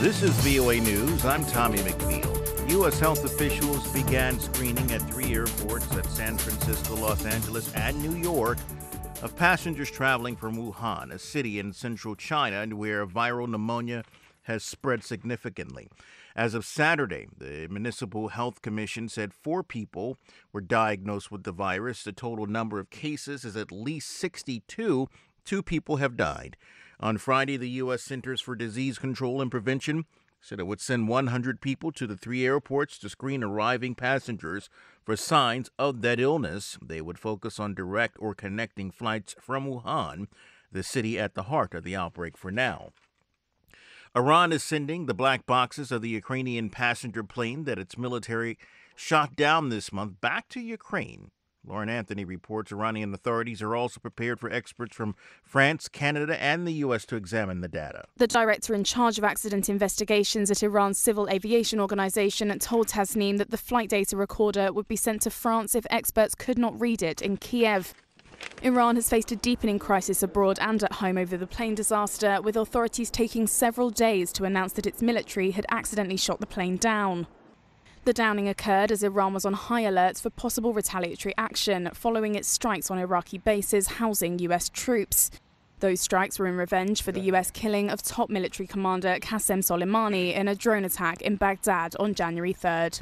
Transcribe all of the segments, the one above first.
This is VOA News. I'm Tommy McNeil. U.S. health officials began screening at 3 airports at San Francisco, Los Angeles, and New York of passengers traveling from Wuhan, a city in central China where viral pneumonia has spread significantly. As of Saturday, the Municipal Health Commission said 4 people were diagnosed with the virus. The total number of cases is at least 62. 2 people have died. On Friday, the U.S. Centers for Disease Control and Prevention said it would send 100 people to the 3 airports to screen arriving passengers for signs of that illness. They would focus on direct or connecting flights from Wuhan, the city at the heart of the outbreak for now. Iran is sending the black boxes of the Ukrainian passenger plane that its military shot down this month back to Ukraine. Lauren Anthony reports Iranian authorities are also prepared for experts from France, Canada, and the U.S. to examine the data. The director in charge of accident investigations at Iran's civil aviation organization told Tasnim that the flight data recorder would be sent to France if experts could not read it in Kiev. Iran has faced a deepening crisis abroad and at home over the plane disaster, with authorities taking several days to announce that its military had accidentally shot the plane down. The downing occurred as Iran was on high alert for possible retaliatory action following its strikes on Iraqi bases housing U.S. troops. Those strikes were in revenge for the U.S. killing of top military commander Qasem Soleimani in a drone attack in Baghdad on January 3rd.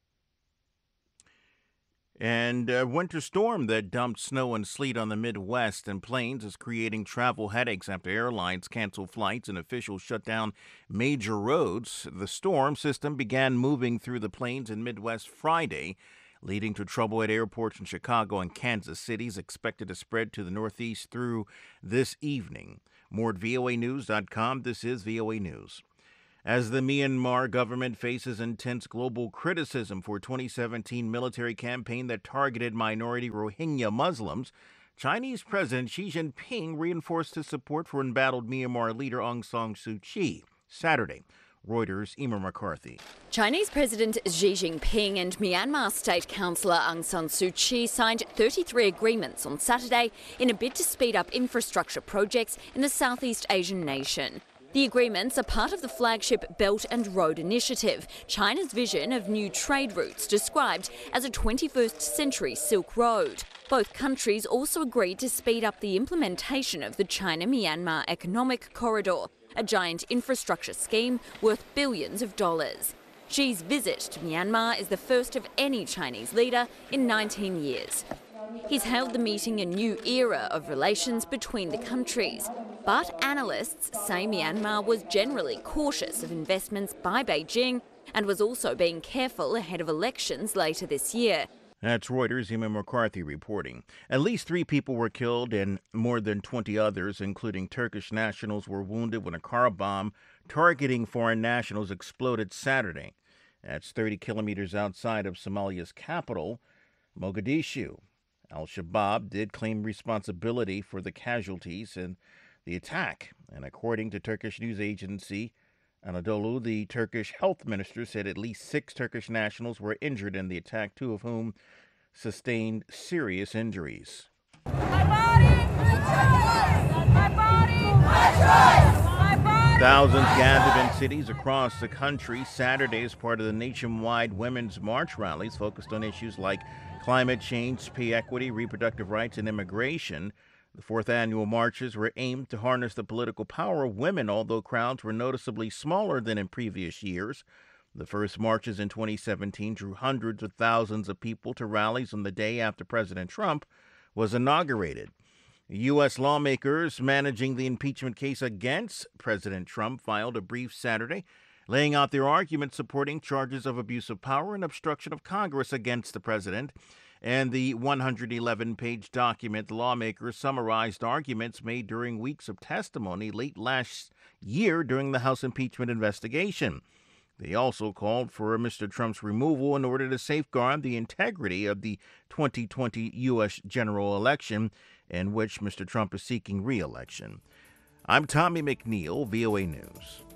And a winter storm that dumped snow and sleet on the Midwest and plains is creating travel headaches after airlines cancel flights and officials shut down major roads. The storm system began moving through the plains and Midwest Friday, leading to trouble at airports in Chicago and Kansas City, is expected to spread to the Northeast through this evening. More at voanews.com. This is VOA News. As the Myanmar government faces intense global criticism for a 2017 military campaign that targeted minority Rohingya Muslims, Chinese President Xi Jinping reinforced his support for embattled Myanmar leader Aung San Suu Kyi Saturday. Reuters' Emer McCarthy. Chinese President Xi Jinping and Myanmar State Councillor Aung San Suu Kyi signed 33 agreements on Saturday in a bid to speed up infrastructure projects in the Southeast Asian nation. The agreements are part of the flagship Belt and Road Initiative, China's vision of new trade routes described as a 21st century Silk Road. Both countries also agreed to speed up the implementation of the China-Myanmar Economic Corridor, a giant infrastructure scheme worth billions of dollars. Xi's visit to Myanmar is the first of any Chinese leader in 19 years. He's hailed the meeting a new era of relations between the countries. But analysts say Myanmar was generally cautious of investments by Beijing and was also being careful ahead of elections later this year. That's Reuters' Emer McCarthy reporting. At least 3 people were killed and more than 20 others, including Turkish nationals, were wounded when a car bomb targeting foreign nationals exploded Saturday. That's 30 kilometers outside of Somalia's capital, Mogadishu. Al-Shabaab did claim responsibility for the casualties in the attack. And according to Turkish news agency Anadolu, the Turkish health minister said at least 6 Turkish nationals were injured in the attack, 2 of whom sustained serious injuries. My body, my choice! My body, my choice! My body! Thousands gathered in cities across the country Saturday as part of the nationwide Women's March rallies focused on issues like climate change, pay equity, reproductive rights, and immigration. The 4th annual marches were aimed to harness the political power of women, although crowds were noticeably smaller than in previous years. The first marches in 2017 drew hundreds of thousands of people to rallies on the day after President Trump was inaugurated. U.S. lawmakers managing the impeachment case against President Trump filed a brief Saturday, laying out their arguments supporting charges of abuse of power and obstruction of Congress against the president. And the 111-page document, the lawmakers summarized arguments made during weeks of testimony late last year during the House impeachment investigation. They also called for Mr. Trump's removal in order to safeguard the integrity of the 2020 U.S. general election, in which Mr. Trump is seeking re-election. I'm Tommy McNeil, VOA News.